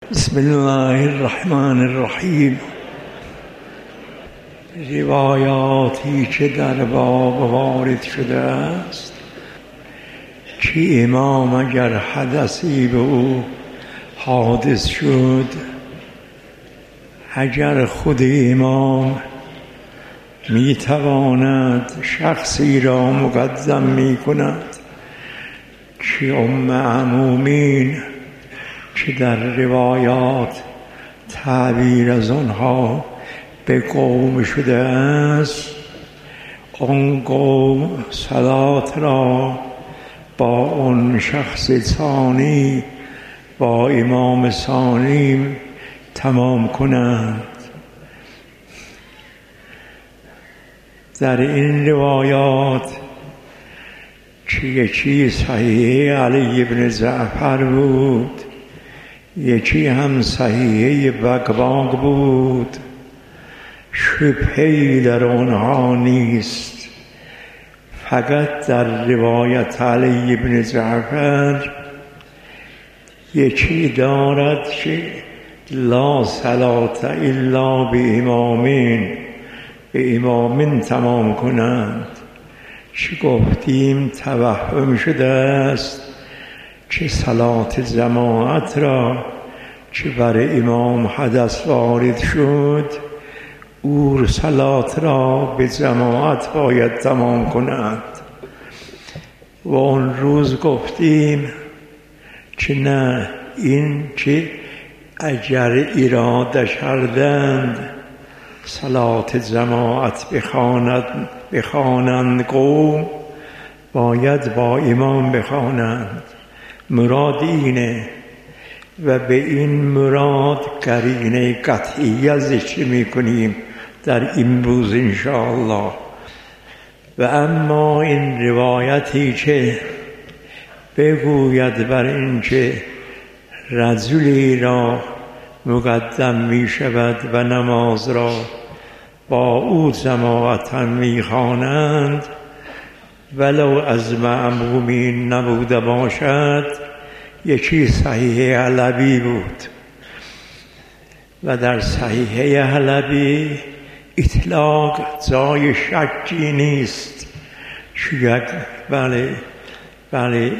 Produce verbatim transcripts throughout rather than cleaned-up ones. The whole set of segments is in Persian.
بسم الله الرحمن الرحیم. روایاتی که در باب وارد شده است که امام اگر حدثی به او حادث شد، اگر خود امام می تواند شخصی را مقدم می کند که ام معمومین که در روایات تعبیر از آنها به قوم شده است، آن قوم صلات را با آن شخص ثانی، با امام ثانی تمام کنند. در این روایات که یکی صحیح علی بن جعفر بود، یکی هم صحیح بقباق بود، شبهی در آنها نیست. فقط در روایت علی بن جعفر یکی دارد که لا صلات الا به امامین، به امامین تمام کنند، چه گفتیم توهم شده است که صلات جماعت را که بر امام حدث وارد شد، او صلات را به جماعت باید تمام کنند. و آن روز گفتیم که نه، این که اگر اراده کردند صلات جماعت بخواند بخوانند قوم، باید با امام بخوانند. مراد اینه و به این مراد قرینه قطعیه ذکر میکنیم در این روز انشاءالله. و اما این روایتی که بگوید بر این که رجلی را مقدم می شود و نماز را با او جماعتا می خوانند ولو از معمومین نبوده باشد، یکی صحیح حلبی بود. و در صحیح حلبی اطلاق جای شکی نیست. یک بله بله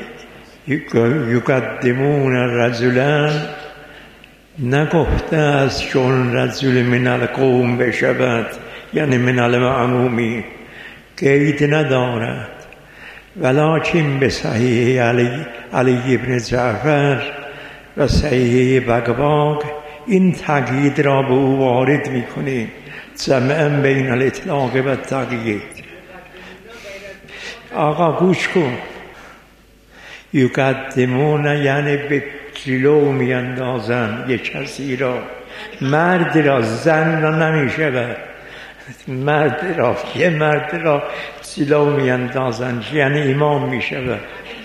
یقدمون رجلا نگفته است چون رجل من القوم بشود، یعنی من المعمومین، قید ندارد. ولکن به صحیح علی, علی ابن جعفر و صحیح بقباق این تقیید را به او وارد میکنیم، جمعا بین الاطلاق و تقیید. آقا گوش کن. یقدمون یعنی به جلو می اندازن یک کسی را، مرد را، زن را نمی شود، مرد را، یه مرد را جلو می اندازن، یعنی امام می شود.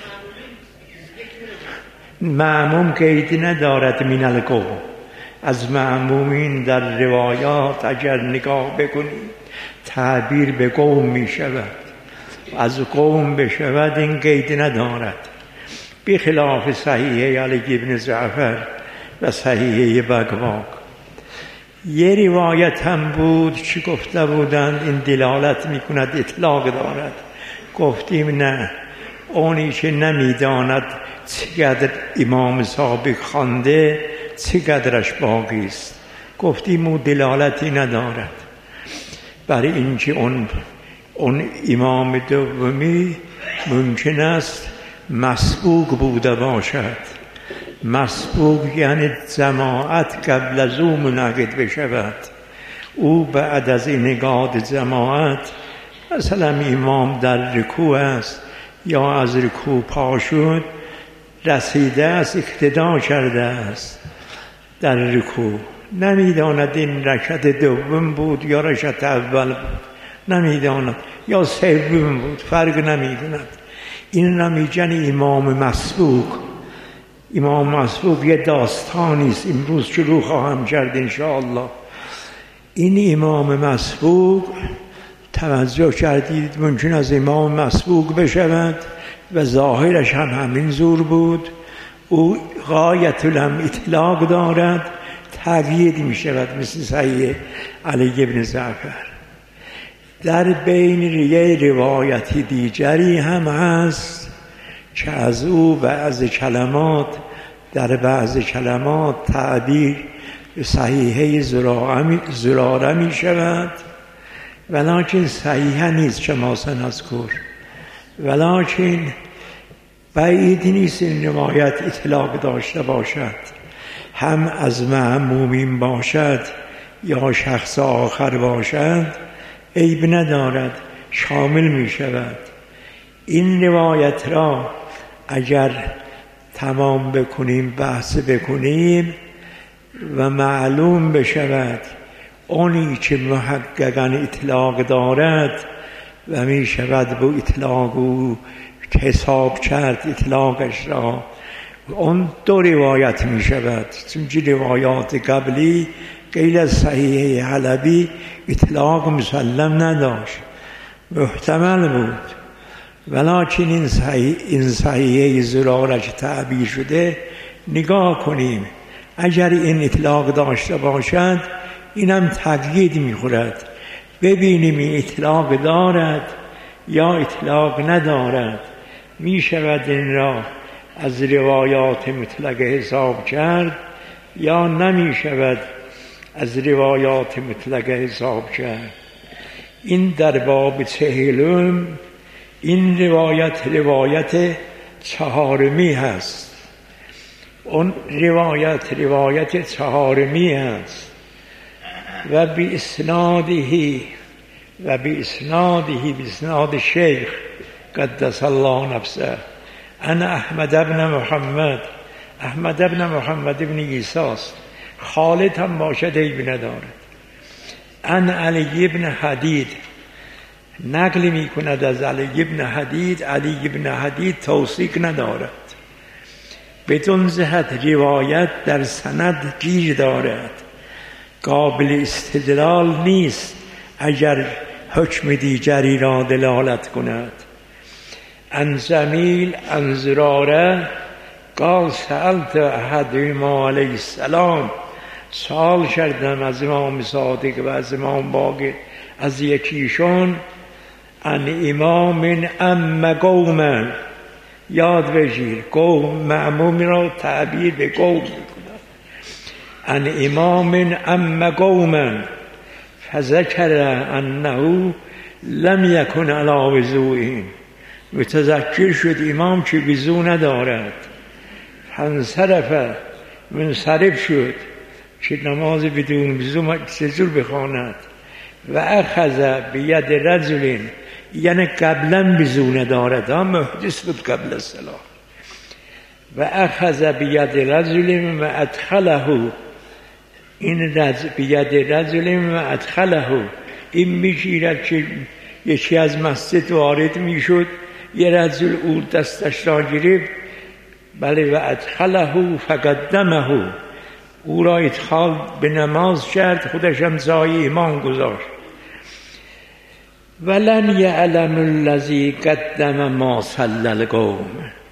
معموم قیدی ندارد من القوم. از معمومین در روایات اگر نگاه بکنید تعبیر به قوم می شود، از قوم بشود این قیدی ندارد، بخلاف صحیح علی ابن جعفر و صحیح بقباق. یه روایت هم بود که گفته بودند این دلالت میکند اطلاق دارد. گفتیم نه، اونی که نمیداند چقدر امام سابق خوانده چقدرش باقی است، گفتیم او دلالتی ندارد. برای اینکه اون اون امام دومی ممکن است مسبوق بوده باشد. مسبوق یعنی جماعت قبل از او منعقد بشود. او بعد از انعقاد جماعت، مثلا امام در رکوع است یا از رکوع پا شد، رسیده است، اقتدا کرده است در رکوع، نمیداند این رکعت دوم بود یا رکعت اول بود، نمیداند یا سوم بود، فرق نمیداند. این را میگن امام مسبوق. امام مسبوق یه داستانی است، امروز شروع خواهم کرد انشاءالله. این امام مسبوق توجه کردید ممکن از امام مسبوق بشود و ظاهرش هم همین زور بود، او غایت الام اطلاق دارد، تقیید می شود، مثل صحیح علی بن جعفر. در بین یه روایتی دیگری هم هست که از او بعض کلمات در بعض کلمات تعبیر صحیحه زراره می شود، ولیکن صحیحه نیست که ما سنذکر، ولیکن بعید نیست این روایت اطلاق داشته باشد، هم از معمومین باشد یا شخص آخر باشد عیب ندارد، شامل می شود. این روایت را اگر تمام بکنیم، بحث بکنیم و معلوم بشود اونی که محققاً اطلاق دارد و می شود با اطلاق او حساب کرد اطلاقش را، اون دو روایت می شود، چون روایات قبلی غیر از صحیح حلبی اطلاق مسلم نداشت، محتمل بود، ولیکن این صحیح این صحیحه زراره که تعبیر شده نگاه کنیم، اگر این اطلاق داشته باشد اینم تقیید میخورد، ببینیم این اطلاق دارد یا اطلاق ندارد، می شود این را از روایات مطلقه حساب کرد یا نمی شود از روایات مطلقه حساب کرد. این در باب چهلم این روایت روایت چهارمی هست، اون روایت روایت چهارمی هست و بی اسناده و بی اسناده بی اسناد شیخ قدس الله نفسه انا احمد ابن محمد، احمد ابن محمد ابن عیسی است، خالد هم باشد عیب ندارد. ان علی ابن حدید نقل می کند از علی ابن حدید، علی ابن حدید توثیق ندارد، بدون جهت روایت در سند گیر دارد، قابل استدلال نیست اگر حکم دیگری را دلالت کند. ان جمیل ان زراره قال سألت احدهما علیه السلام، سوال کردم از امام صادق و از امام باقر از یکیشون، ان امام ام قوما، یاد بگیر قوم معموم را تعبیر به قوم میکنند، ان امام ام قوما فذکر انه لم یکن علی وضوء، متذکر شد امام که وضو ندارد، فانصرف منصرف شد که نماز بدون وضو چجور بخواند، و اخذ بید رجل، یعنی قبلا وضو ندارد، محدث بود قبل الصلاة، و اخذ بید رجل و ادخله، این رجل بید رجل و ادخله، این میگیرد که یکی از مسجد وارد میشد، یه رجل او دستش را گرفت، بله، و ادخله فقدمه، او را ادخال به نماز کرد، خودش هم جای امام گذاشت. ولن یعلم الذی قدم ما صلی القوم،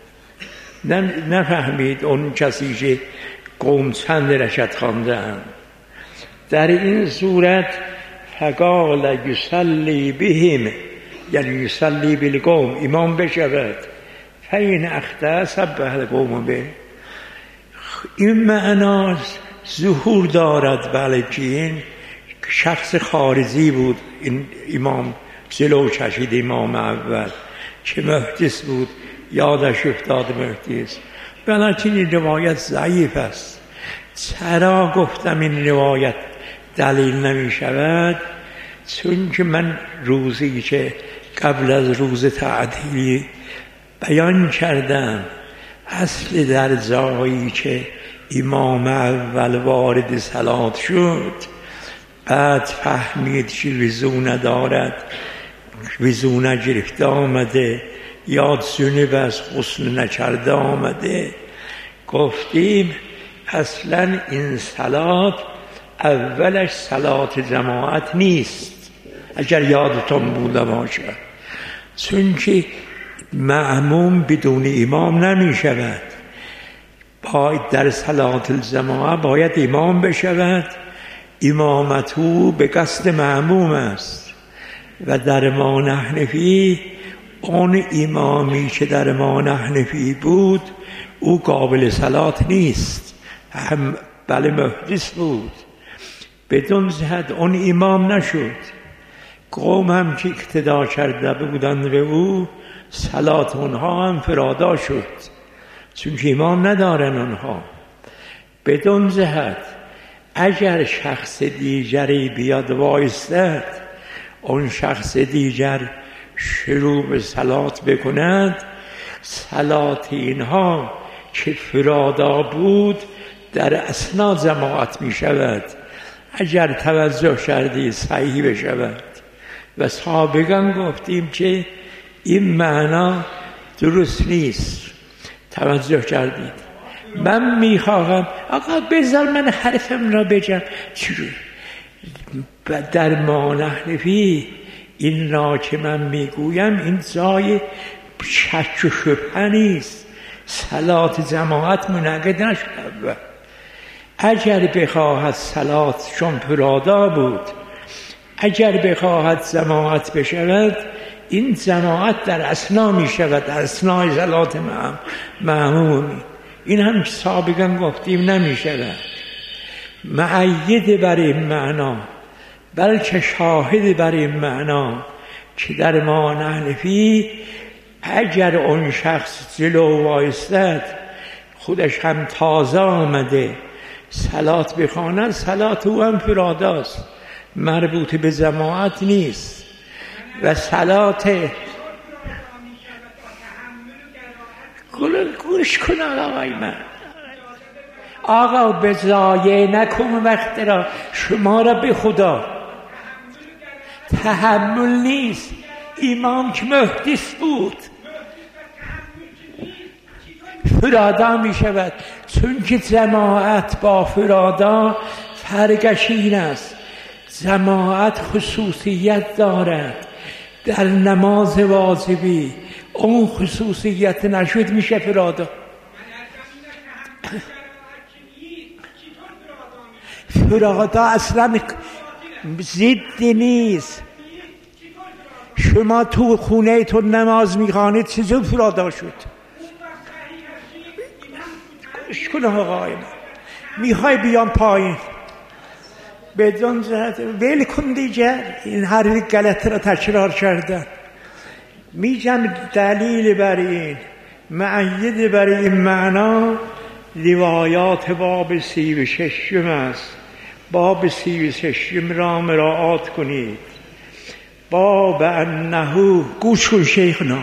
نفهمید اون کسی که قوم چند رکعت خواندند. در این صورت فقال یصلی بهم، یعنی یصلی بالقوم، امام بشود، فین اخطأ سبح القوم به، این معنا ظهور دارد، بله، که این شخص خارجی بود، این امام جلو کشید، امام اول که محدث بود، یادش افتاد محدث، بلکه این روایت ضعیف است. چرا گفتم این روایت دلیل نمی شود؟ چون که من روزی که قبل از روز تعطیلی بیان کردم، اصل در جایی که امام اول وارد صلات شد، بعد فهمید که وضو ندارد، وضو نگرفته آمده، یاد جنب از غسل نکرده آمده، گفتیم اصلا این صلات اولش صلات جماعت نیست، اگر یادتون بوده باشه، چون که معموم بدون امام نمی شود، در صلات الجماعه باید امام بشود. امامت او به قصد مأموم است و در ما حنفی اون امامی که در ما حنفی بود او قابل صلات نیست، هم بله محدث بود، بدون جهت اون امام نشد. قوم هم که اقتدا کرده بودند به او صلات اونها هم فرادا شد، چون که امام ندارن اونها. بدون جهت اگر شخص دیگری بیاد وایستد، اون شخص دیگر شروع به صلات بکند، صلات اینها که فرادا بود در اثنا جماعت می شود اگر توجه کردی صحیح بشود. و سابقا گفتیم که این معنا درست نیست. توجه کردید؟ من میخواهم آقا بذار من حرفم را بگم. در ما حنفی این را که من میگویم این جای شک و شبهه نیست. صلات جماعت منعقد نشد. اگر بخواهد صلات چون فرادا بود، اگر بخواهد جماعت بشود، این جماعت در اثنا می شود، در اثنای صلات مأمومی. این هم سابقا گفتیم نمی شود. معید بر این معنا، بلکه شاهد بر این معنا که در ما حنفی اگر اون شخص جلو وایستد، خودش هم تازه آمده صلات بخواند، صلات او هم فراداست، مربوط به جماعت نیست. و صلات گوش کن آقای من، آقا به ضایع نکن وقت را، شما را به خدا. تحمل نیست. امام که محدث بود فرادا می شود، چون که جماعت با فرادا فرقش این است. جماعت خصوصیت دارد در نماز واجبی، اون خصوصیت نشد میشه فرادا. فرادا اصلا ضدی نیست. شما تو خونه تو نماز میخوانید چیزو فرادا شد. گوش کن آقای من، میخوای بیام پایین بدون جهت ویل کن دیگر. این حرف غلط را تکرار کردن. میگم دلیل بر این، معید بر این معنا روایات باب سی و ششم است. باب سی و ششم را مراعات کنید. باب انه، گوش کن شیخنا،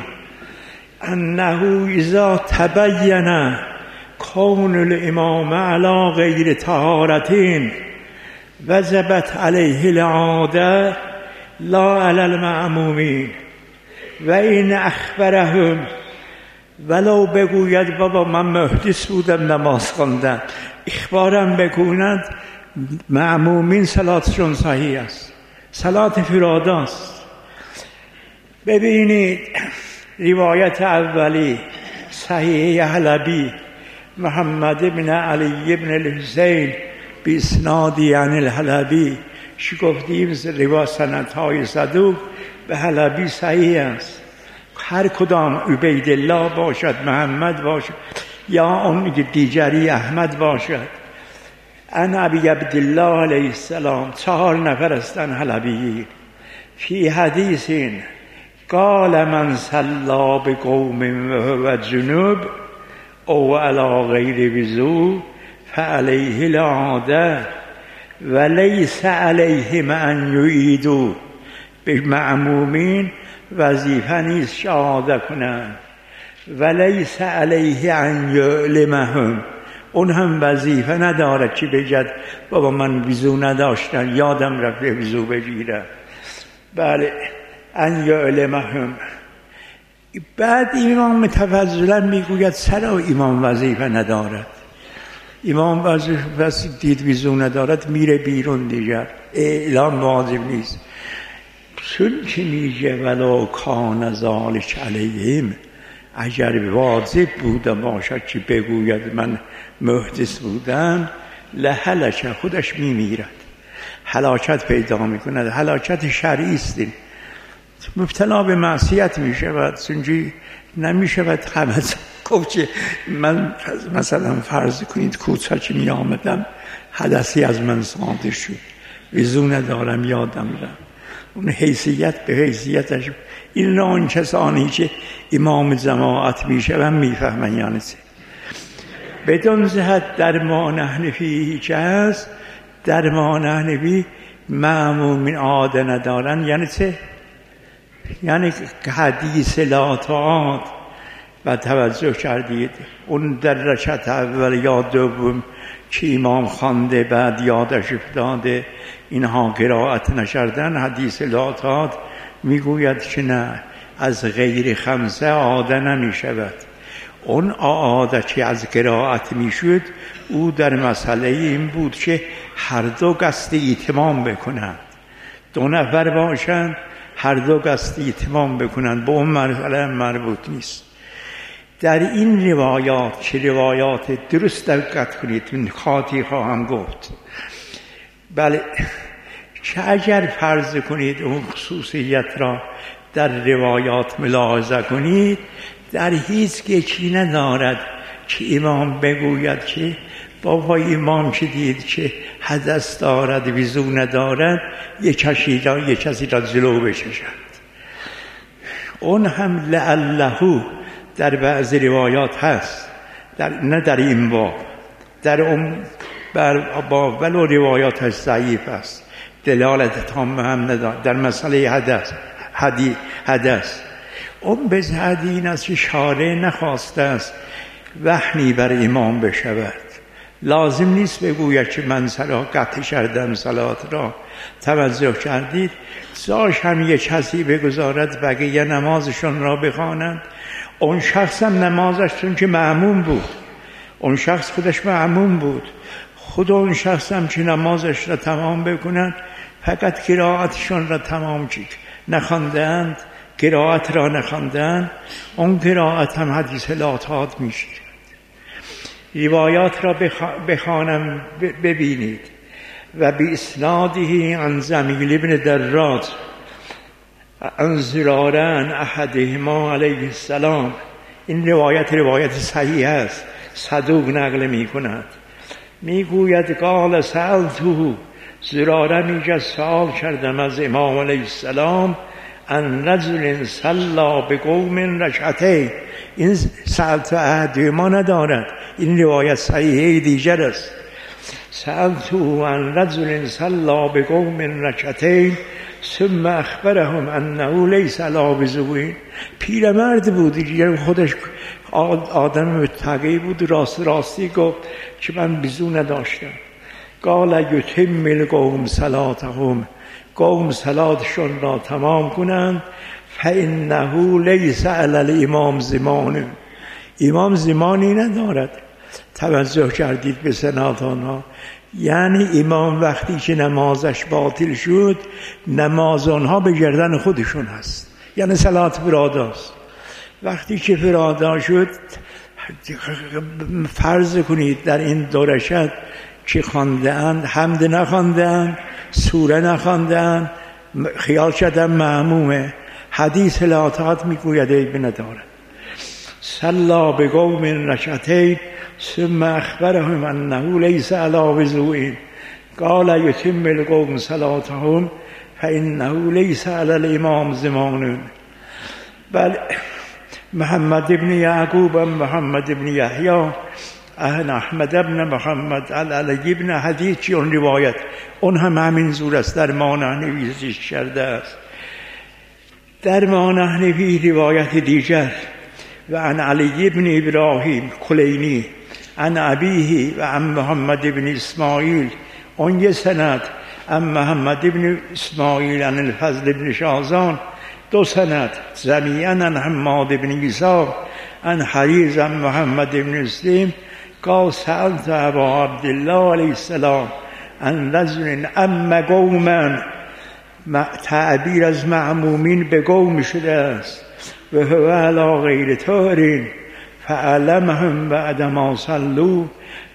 انه اذا تبین کون الامام علی غیر طهارتین وجبت علیه العاده لا علی المأمومین و این اخبرهم، ولو بگوید بابا من محدث بودم نماز خواندم، اخبارم بگوید مأمومین صلاتشون صحیح است، صلات فراداست. ببینید روایت اولی صحیح حلبی محمد بن علی بن الحسین باسنادی عن الحلبی، چی گفتیم روایت سندهای صدوق به حلبی صحیح است. هر کدام عبیدالله باشد، محمد باشد، یا اون دیگری احمد باشد. ان ابی عبدالله علیه السلام، چهار نفر هستند حلبیین. فی حدیث قال من صلا بقوم و جنوب او علی غیر وضو فعلیه العاده و لیس علیهم ان یعیدوا. به معمومین وظیفه نیست شهاده کنند. و لیس علیه ان یعلمهم، اون هم وظیفه نداره که بگد بابا من وضو نداشتم یادم رفت وضو بگیرم. بله، ان یعلمهم. بعد امام متفضلا میگوید چرا امام وظیفه ندارد؟ امام وظیفه دید وضو ندارد میره بیرون دیگر، اعلام واجب نیست. چون که میگه ولو کان ذالک علیهم، اگر واجب بوده باشد که بگوید من محدث بودن لهلک خودش میمیرد، هلاکت پیدا میکند. هلاکت شرعی است، مبتلا به معصیت میشود. سنجی نمیشود همه گفت که من مثلا فرض کنید کوچک می آمدم حدثی از من صادر شد، وضو ندارم یادم رفت، اون حیثیت به حیثیتش. این را آن کسانی که امام جماعت میشوند میفهمن. یعنی چه؟ بدون جهت در ما نحن فیه که هست، در ما نحن فیه معمومین عاده ندارن. یعنی چه؟ یعنی حدیث لا طاعات و توجه کردید اون در رکعت اول یا دوم که امام خوانده بعد یادش افتاده اینها قرائت نکردن، حدیث لا طاعات میگوید که نه، از غیر خمسه عاده نمی شود. اون عاده که از قرائت میشد او در مسئله این بود که هر دو قصد اتمام بکنند، دو نفر باشند هر دو قصد اتمام بکنند، به اون مسئله مربوط نیست. در این روایات که روایات درست دقت کنید، من خاطی خواهم گفت. بله، که اگر فرض کنید اون خصوصیت را در روایات ملاحظه کنید، در هیچ یکی ندارد که امام بگوید که بابا امام که دید که حدث دارد وضو ندارد یک کسی را یک کسی را جلو بکشد. اون هم لعله در بعض روایات هست، در نه در این باب، در اون باب ولو روایاتش ضعیف است، دلالت تام هم ندارد در مسئله حدث. حدی حدث اون به جهت این است که شارع نخواسته است وهمی بر امام بشود. لازم نیست بگوید که من صلاة قطع کردم صلات را. توجه کردید؟ زاش هم یک کسی بگذارد بقیه نمازشون را بخوانند. اون شخص هم نمازش چون که معموم بود، اون شخص خودش معموم بود، خود اون شخص هم که نمازش را تمام بکنند، فقط قرائتشون را تمام چید نخواندند، قرائت را نخواندند، اون قرائت هم حدیث لا طاعات میشه. روایات را بخوانم ببینید. و بی اسناده عن زمیل ابن دراج عن زرارن احدهما علیه السلام. این روایت روایت صحیح است، صدوق نقل می کند. می گوید قال سألته، زراره میگه سوال کردم از امام علیه السلام ان رجل صلی بقوم رکعتین. این سألت احدهما ندارد، این روایت صحیحه دیگر است. سألته عن رجل صلی بقوم رکعتین ثم اخبرهم انه لیس علی وضوء. پیرمرد بود دیگه، خودش آدم متقی بود، راست راستی گفت که من وضو نداشتم. قال یتم القوم صلاتهم، قوم صلاتشون را تمام کنند. فانه لیس علی الامام زمان، امام زمانی ندارد. توجه کردید به سنات آنها؟ یعنی امام وقتی که نمازش باطل شد، نماز آنها به گردن خودشون هست، یعنی صلات فراداست. وقتی که فرادا شد، فرض کنید در این دو رکعت که خواندند حمد نخواندند، سوره نخواندند، خیال کردن معمومه، حدیث لا طاعات میگوید عیب ندارد. صلی بقوم رکعتین ثم اخبرهم انه لیس علی وضوء قال یتم القوم صلاتهم فانه لیس علی الامام زمان. بل محمد ابن یعقوب محمد ابن یحیی اهل احمد ابن محمد علی ابن حدیث، اون روایت اون هم همین زور است، در ما نحنوی کرده است. در ما نحنوی روایت دیگر و عن علی ابن ابراهیم کلینی عن ابیه و عن محمد ابن اسماعیل، اون یه سند، عن محمد ابن اسماعیل عن الفضل ابن شازان، دو سند، جمیعاً عن حماد ابن عیسی عن حریز عن محمد ابن اسلیم قال سألت ابا عبدالله علیه السلام عن رجل اما قوما، تعبیر از معمومین به قوم شده است، و هو علی غیر طاهر فعلمهم بعد ما صلوا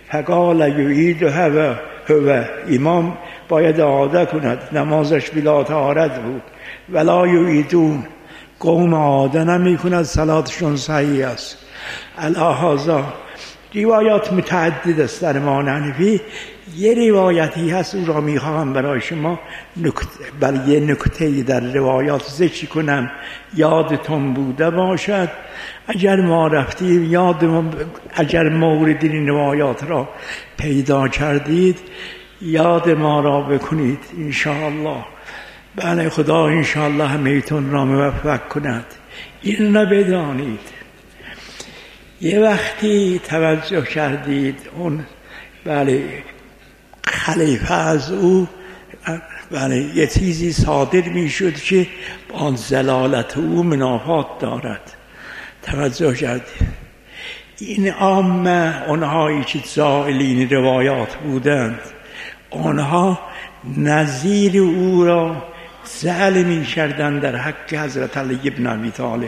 فقال یعید هو هو امام باید اعاده کند، نمازش بلا طهارت بود. ولا یعیدون، قوم اعاده نمی کند، صلاتشون صحیح است. الهازا روایات متعدد است در امام حنفی. یه روایتی هست او را میخواهم برای شما برای یه نکته در روایات ذکر کنم یادتون بوده باشد. اگر ما رفتیم یادمون، اگر مورد این روایات را پیدا کردید یاد ما را بکنید انشاءالله. بله خدا انشاءالله همیتون را موفق کند. این را بدانید یه وقتی توجه کردید اون بله خلیفه از او بله یه چیزی صادر می شد که با زلالت او منافات دارد. توجه کردید این عامه اونهایی که زائلین روایات بودند آنها نظیر او را زعل می کردند در حق حضرت علی ابن ابی طالب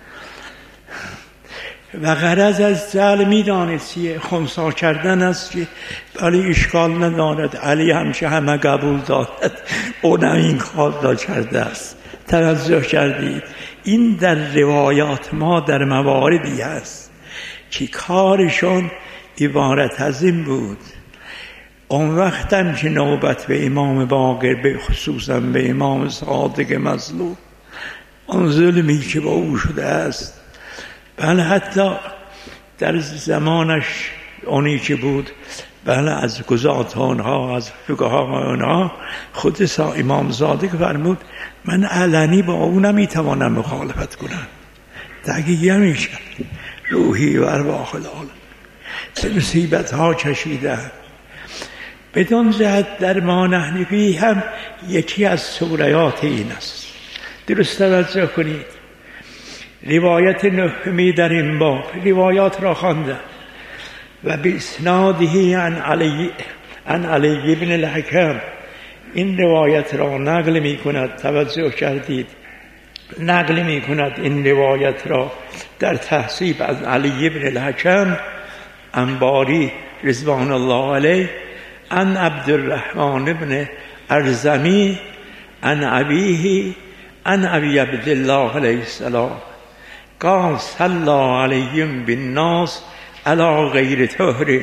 و غرض از زعل می دانستی خنثی کردن است که ولی اشکال ندارد، علی همشه همه قبول دارد، اونم این کار را کرده است. توجه کردید این در روایات ما در مواردی هست که کارشون عبارت از این بود. اون وقتم که نوبت به امام باقر به خصوصا به امام صادق مظلوم اون ظلمی که با او شده است، بله حتی در زمانش اونی که بود بله از گزات آنها از فقها آنها خود سا امام صادق فرمود من علنی با او نمیتوانم مخالفت کنم، تقیه میشم روحی و ارواح العالم چه مصیبت ها کشیده. بدون جهت در ما حنفی هم یکی از سوریات این است. درست توجه کنید روایت نهمی در این باب روایات را خواندم و باسناده عن علی عن علی ابن الحکم این روایت را نقل می کند. توجه کردید نقل می کند این روایت را در تحصیب از علی ابن الحکم انباری رضوان الله علیه عن عبد الرحمن ابن ارزمی عن ابیه عن ابی عبدالله علیه السلام قال صلی علیهم بالناس علی غیر طهر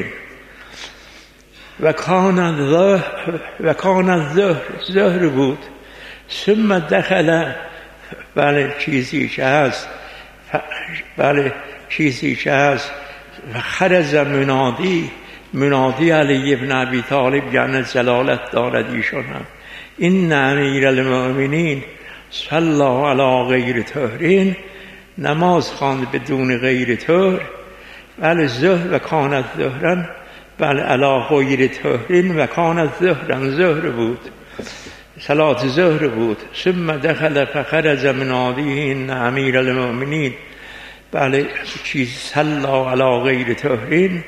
و کان الظهر و کان الظهر ظهر بود ثم دخل بله چیزی که هست بله چیزی که هست و خرج منادی منادی علی ابن ابی طالب یعنی جلالت دارد ایشان هم این امیر المؤمنین صلی علی غیر طهرین نماز خواند بدون غیر طهر بله ظهر و کانت ظهرن بله علی غیر طهرین و کانت ظهرن ظهر بود صلات ظهر بود ثم دخل فخرج منادی این امیر المؤمنین بله چیز صلی علی غیر طهرین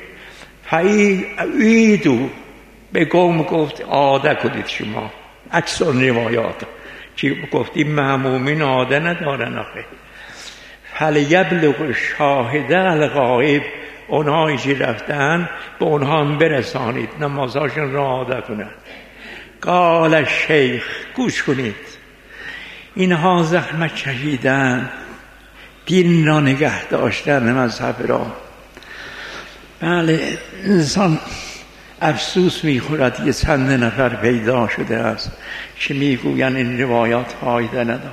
فعیدو به قوم گفت عاده کنید شما عکس اون روایات که گفتیم مأمومین عاده ندارن آخه فلیبلغ شاهده الغایب اونهایی که رفتن به اونها هم برسانید نمازاشون را عاده کنند. قال شیخ گوش کنید اینها زحمت کشیدن دین را نگه داشتن مذهب را بله انسان افسوس میخورد یه چند نفر پیدا شده است که میگوین این روایات فایده ندارد.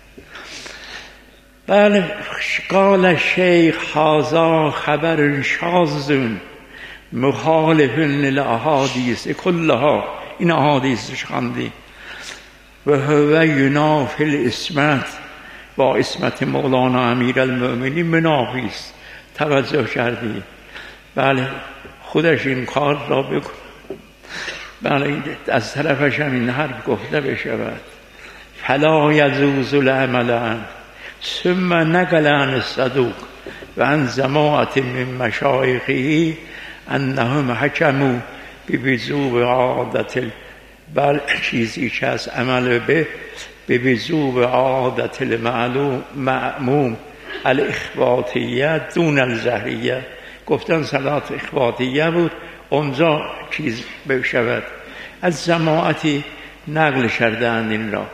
بله قال شیخ هذا خبر شاذ مخالف للاحادیث کلها این احادیثش خواندی و هو ینافی العصمت با عصمت مولانا امیرالمؤمنین منافی است. توجه کردی بله خودش این کار را بکن بله از طرفش هم این حرف گفته بشود فلا یجوز العمل عنه ثم نقل عن الصدوق و عن جماعت من مشایخه انهم حکموا بوجوب عادت بل چیزی که از عمل به بوجوب عادت المعلوم مأموم الاخباتیه دون الجهریه گفتن صلات اخباتیه بود اونجا چیز بشود. از جماعتی نقل کردند این را.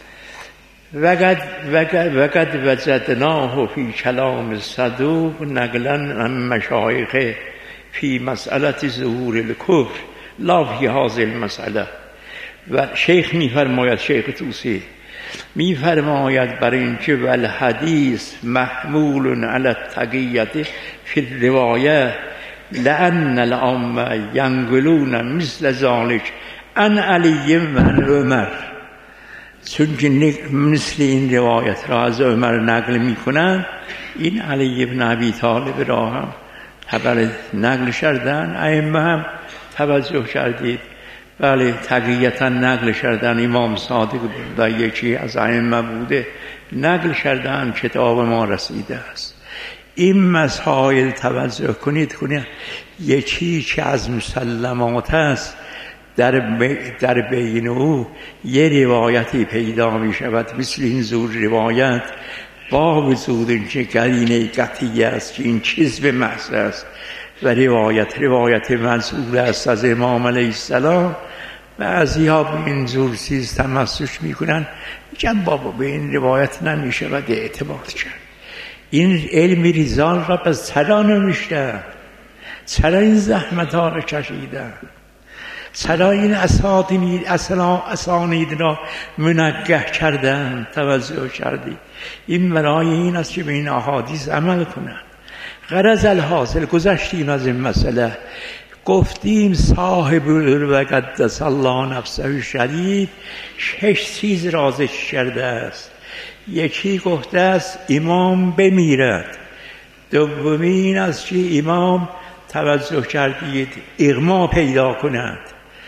وقد وقد وقد وجدناه فی کلام صدوق نقلا عن مشایخ فی مسئله ظهور الکفر لا فی هذه المسئله. و شیخ میفرماید، شیخ طوسی میفرماید برای اینکه والحدیث محمول علی التقیة فی الروایه لأن العامة ینقلون مثل ذلك عن علی و عن عمر. چون که مثل این روایت را از عمر نقل میکنن، این علی بن ابی طالب را هم خبر نقل کردن. ائمه هم توجه کردید، بله تقیتا نقل کردن. امام صادق و یکی از ائمه بوده، نقل کردن، کتاب ما رسیده است. این مسائل توجه کنید کنید یکی که از مسلمات است، در, در بین او یه روایتی پیدا می شود مثل این زور روایت، با وجود اینکه قرینه قطعی است که این چیز به محض است و روایت روایت منصور است از امام علیه السلام. بعضی ها به این زور چیز تمسک می کنن، میگن بابا به این روایت نمی شود اعتماد کرد. این علم ریزان را پس چرا نمیشتن؟ چرا این زحمت ها را کشیدن؟ چرا این اسانید اسانید را منگه کردن؟ توجه کردید؟ این برای این است که به این احادیث عمل کنند. غرض الحاصل گذشتیم از این مسئله، گفتیم صاحب و قدس الله نفسه شدید شش چیز رازش کرده است. یکی گفته است امام بمیرد. دومین است که امام توجه کردید اغما پیدا کند.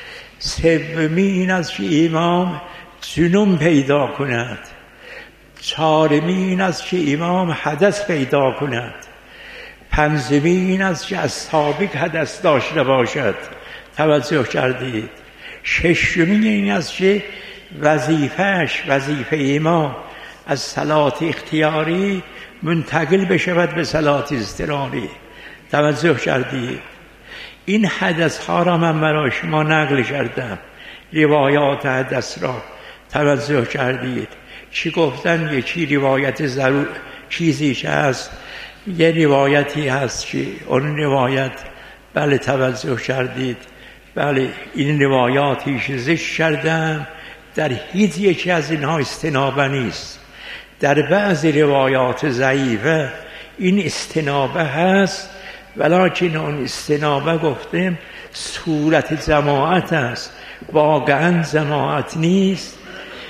سومین است که امام جنون پیدا کند. چهارمین است که امام حدث پیدا کند. پنجمین است که از سابق حدث داشته باشد. توجه کردید؟ ششمین این است که وظیفهش وظیفه امام از صلات اختیاری منتقل بشود به صلات اضطراری. توجه کردید؟ این حدث ها را من برای شما نقل کردم، روایات حدث را. توجه کردید؟ چی گفتن؟ یکی روایت ضرور چیزی که هست، یه روایتی هست که اون روایت، بله توجه کردید، بله این روایاتی که ذکر کردم در هیچ یکی از اینها استنابه نیست. در بعض روایات ضعیفه این استنابه هست، ولیکن اون استنابه گفتیم صورت جماعت است، واقعا جماعت نیست.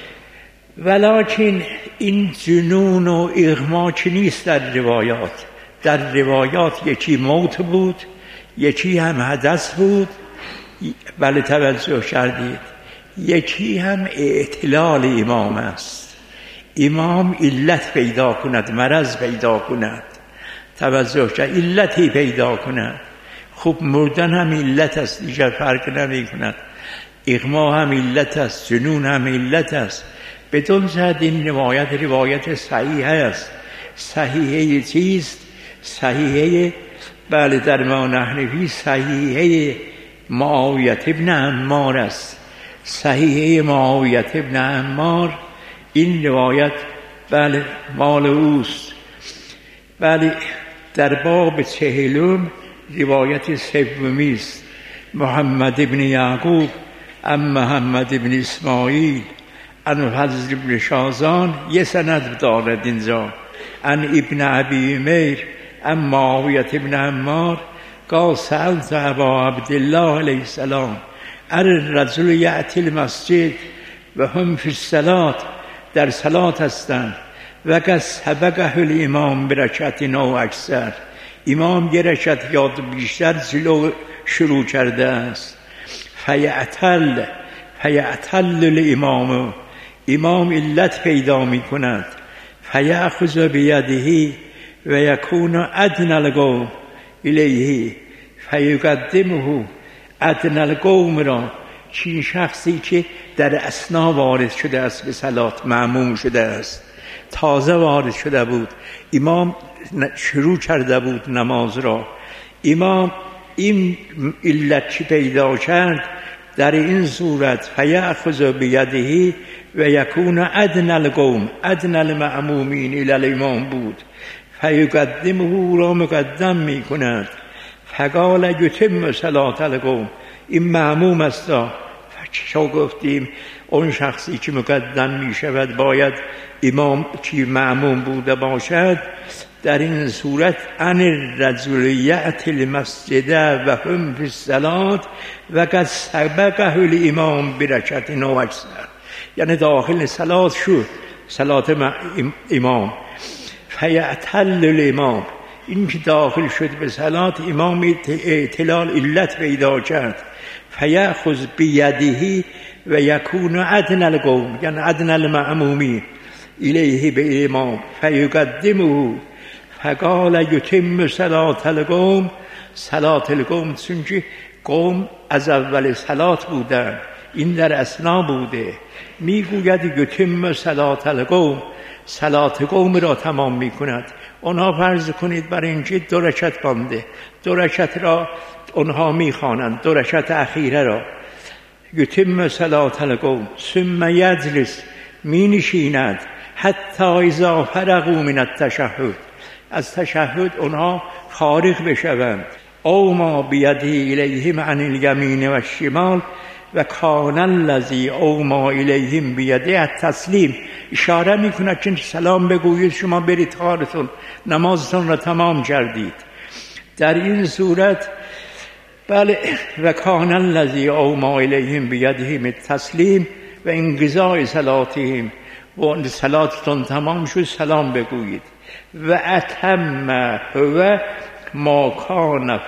ولیکن این جنون و اغما که نیست در روایات. در روایات یکی موت بود، یکی هم حدث بود، بله توجه کردید، یکی هم اعتلال امام است. امام علت پیدا کند، مرض پیدا کند. توجه کرد، علتی پیدا کند. خب مردن هم علت است، دیگر فرق نمی کند. اغما هم علت است، جنون هم علت است. بدون جهت این روایت روایت صحیح است. صحیحه چیست؟ صحیحه بله در ما نحنفی صحیحه معاویه ابن عمار است. صحیحه معاویه ابن عمار این روایت بله مال اوست. بله در باب چهلم روایت سومی است. محمد ابن یعقوب ام محمد ابن اسماعیل ان فضل ابن شازان یه سند دارد اینجا. ان ابن ابی میر ام معاویه ابن عمار قال سألت ابا عبدالله علیه السلام الرجل یأتی المسجد و هم فی الصلاة، در صلات هستند، و قد سبقه الامام برکعت او اکثر، امام یه رکعت یا بیشتر جلو شروع کرده است. فیعتل فیعتل الامام، امام علت پیدا می کند. فیأخذ بیده و یکون ادنی القوم الیه فیقدمه، ادنی القوم را، چین شخصی که در اثنا وارد شده است به صلات، معموم شده است، تازه وارد شده بود، امام شروع کرده بود نماز را، امام این علت چی پیدا کرد؟ در این صورت فیأخذ بیده و یکون ادنی القوم، ادنی المأمومین الی الامام بود، فیقدمه، او را مقدم می کند. فقال یتم صلاة القوم، این معموم است. چو گفتیم اون شخصی که مقدم می شود باید امام که معموم بوده باشد. در این صورت ان الرجل یأتی المسجد و هم فی الصلاة و قد سبقه الامام برکعت و اکثر، یعنی داخل صلات شد، صلات امام. فیعتل الامام، این که داخل شد به صلات امام اعتلال علت پیدا کرد. فیأخذ بیده و یکون ادنی القوم، یعنی ادنی المأمومین الیه به امام، فیقدمه. فقال یتم صلاة القوم، صلاة القوم، چون قوم از اول صلات بودن، این در اثنا بوده. میگوید یتم صلاة القوم، صلات قوم را تمام میکند. اونها فرض کنید برای اینکه دو رکعت بانده، دو رکعت را اونها میخوانند، دو رکعت اخیره را. یتم صلاة القوم ثم یجلس، می نشیند حتی اذا فرغوا من التشهد، از تشهد اونها فارغ بشوند. او ما بیده الیهم عن الیمین و الشمال و کان الذی او ما الیهم بیده التسلیم، اشاره میکند که سلام بگویید شما برید کارتون، نمازتون را تمام کردید. در این صورت بله، و کان الذی او ما الیهم بیدهم التسلیم و انقضاء صلاتهم، و صلاتتون تمام شد سلام بگویید. و اتم هو ما کان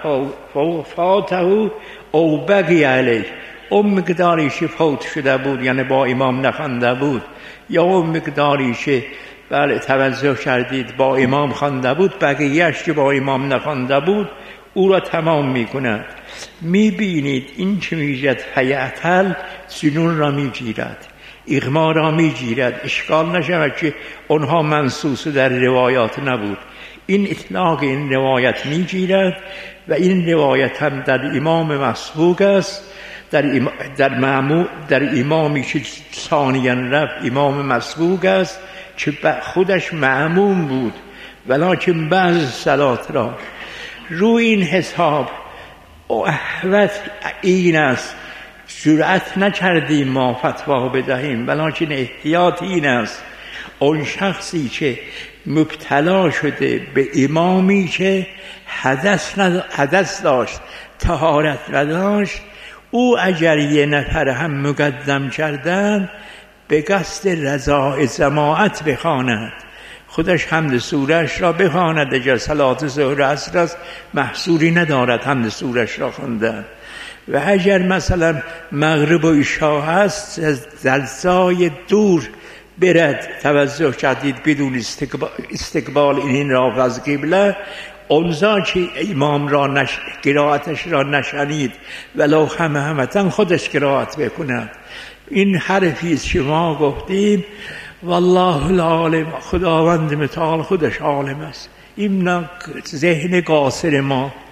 فاته او بقی علیه، اون مقداریش فوت شده بود یعنی با امام نخوانده بود، یا اون مقداریش بله توجه کردید با امام خوانده بود، بقیه‌اش که با امام نخوانده بود او را تمام میکند. میبینید این که میگید فیعتل، سنون را میگیرد، اغما را میگیرد. اشکال نشود که اونها منصوص در روایات نبود، این اطلاق این روایت میگیرد و این روایت هم در امام مسبوق است، در, ام... در, معمو... در امامی که ثانیاً رفت امام مسبوق است که خودش معموم بود، ولیکن بعض صلات را روی این حساب احوت این است، جرأت نکردیم ما فتوا بدهیم، ولیکن احتیاط این است اون شخصی که مبتلا شده به امامی که حدث, ند... حدث داشت، طهارت نداشت، او اگر یه نفر هم مقدم کردن به قصد رضای جماعت بخواند، خودش حمد سورش را بخواند. اگر صلات ظهر عصر است محصوری ندارد حمد سورش را خواندن. و اگر مثلا مغرب و عشا هست در جای دور برد، توجه کردید بدون استقبال, استقبال این را از قبله، اونجا که امام را نش... قرائتش را نشنید ولو همه همتن خودش قرائت بکند. این حرفی شما گفتیم والله العالم، خداوند متعال خودش عالم است، این ذهن قاصر ما